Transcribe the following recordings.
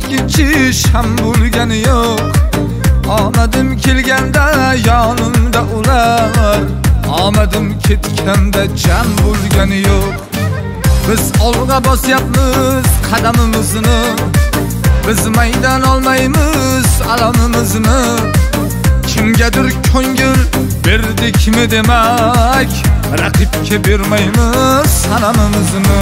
o'tkinchi sham bo'lgani yo'q. Omadim kelganda yonimda ular, omadim ketganda jam bo'lgani yo'q. Biz olg'a bosyapmiz qadamimizni, biz maydon olmaymiz alamimizni. Kimgadir ko'ngil berdikmi demak, raqibga bermaymiz salamimizni.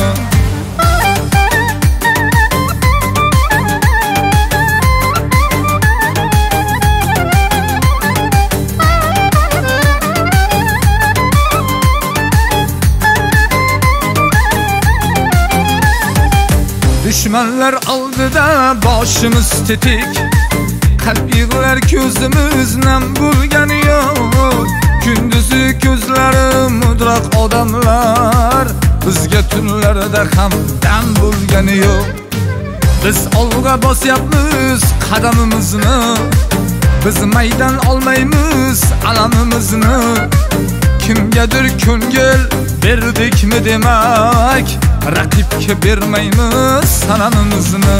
Düşmanlar oldida boshimiz tetik, qalb yig'lar ko'zimiz nam bo'lgani yo'q. Kunduzi ko'zlari mudroq odamlar, bizga tunlarda ham dam bo'lgani yo'q. Biz olg'a bosyapmiz qadamimizni, biz maydon olmaymiz alamimizni. Kimgadir ko'ngil berdikmi demak, raqibga bermaymiz sanamimizni.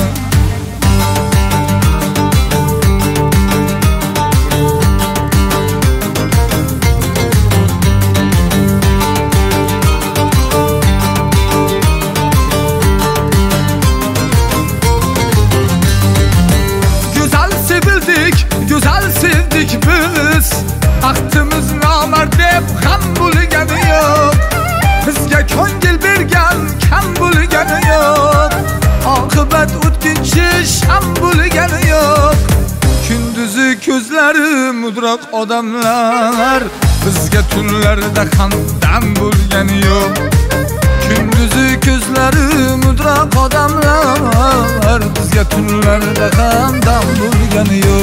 Güzel sevildik, güzel sevdik biz. Baxtimiz nomard deb ham bo'lgani yo'q. Bizga ko'ngil bergan kam bo'lgani yo'q. Oqibat o'tkinchi sham bo'lgani yo'q. Kunduzi ko'zlari mudroq odamlar, bizga tunlarda ham dam bo'lgani yo'q. Kunduzi ko'zlari mudroq odamlar, bizga tunlarda ham dam bo'lgani yo'q.